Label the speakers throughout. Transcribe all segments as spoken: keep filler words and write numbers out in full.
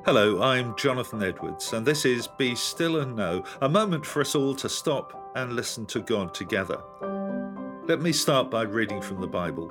Speaker 1: Hello, I'm Jonathan Edwards, and this is Be Still and Know, a moment for us all to stop and listen to God together. Let me start by reading from the Bible.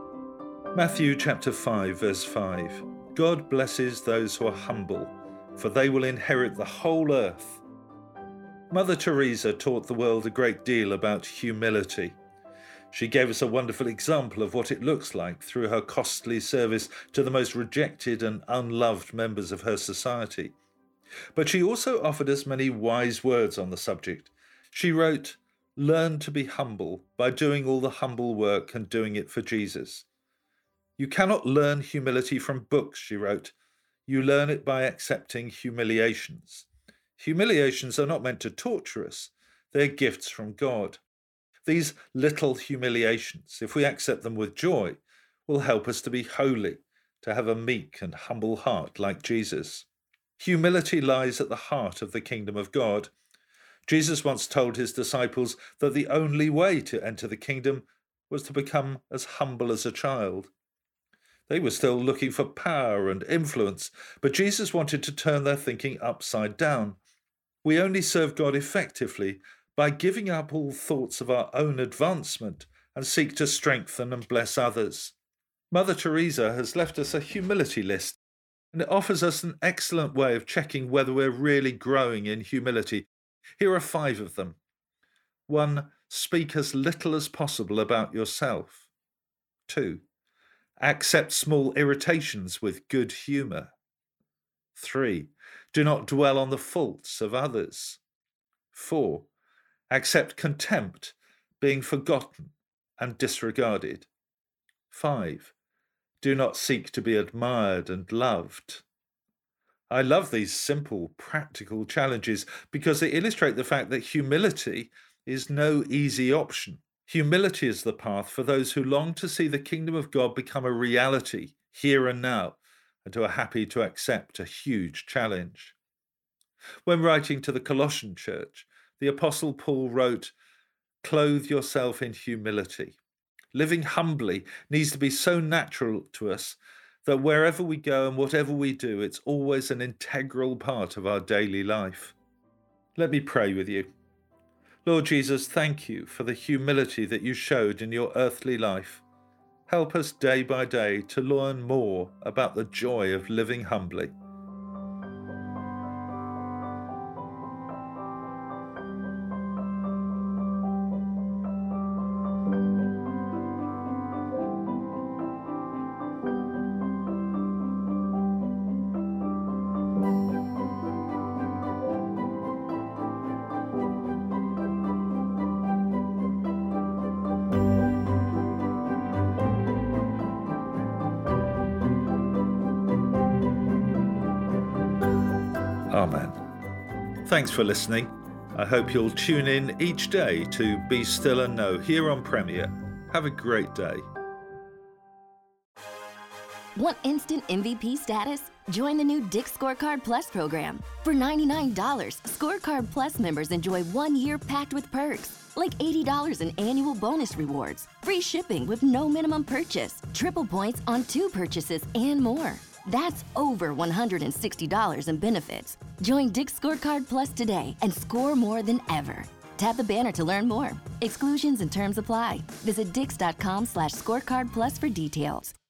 Speaker 1: Matthew chapter five, verse five. God blesses those who are humble, for they will inherit the whole earth. Mother Teresa taught the world a great deal about humility. She gave us a wonderful example of what it looks like through her costly service to the most rejected and unloved members of her society. But she also offered us many wise words on the subject. She wrote, "Learn to be humble by doing all the humble work and doing it for Jesus." You cannot learn humility from books, she wrote. You learn it by accepting humiliations. Humiliations are not meant to torture us. They're gifts from God. These little humiliations, if we accept them with joy, will help us to be holy, to have a meek and humble heart like Jesus. Humility lies at the heart of the kingdom of God. Jesus once told his disciples that the only way to enter the kingdom was to become as humble as a child. They were still looking for power and influence, but Jesus wanted to turn their thinking upside down. We only serve God effectively by giving up all thoughts of our own advancement and seek to strengthen and bless others. Mother Teresa has left us a humility list, and it offers us an excellent way of checking whether we're really growing in humility. Here are five of them. One, speak as little as possible about yourself. Two, accept small irritations with good humour. Three, do not dwell on the faults of others. Four, accept contempt, being forgotten and disregarded. Five, do not seek to be admired and loved. I love these simple, practical challenges because they illustrate the fact that humility is no easy option. Humility is the path for those who long to see the kingdom of God become a reality here and now, and who are happy to accept a huge challenge. When writing to the Colossian church, the Apostle Paul wrote, "Clothe yourself in humility." Living humbly needs to be so natural to us that wherever we go and whatever we do, it's always an integral part of our daily life. Let me pray with you. Lord Jesus, thank you for the humility that you showed in your earthly life. Help us day by day to learn more about the joy of living humbly. Amen. Thanks for listening. I hope you'll tune in each day to Be Still and Know here on Premier. Have a great day.
Speaker 2: Want instant M V P status? Join the new Dick's Scorecard Plus program. For ninety-nine dollars, Scorecard Plus members enjoy one year packed with perks, like eighty dollars in annual bonus rewards, free shipping with no minimum purchase, triple points on two purchases, and more. That's over one hundred sixty dollars in benefits. Join Dick's Scorecard Plus today and score more than ever. Tap the banner to learn more. Exclusions and terms apply. Visit dix.com slash scorecard plus for details.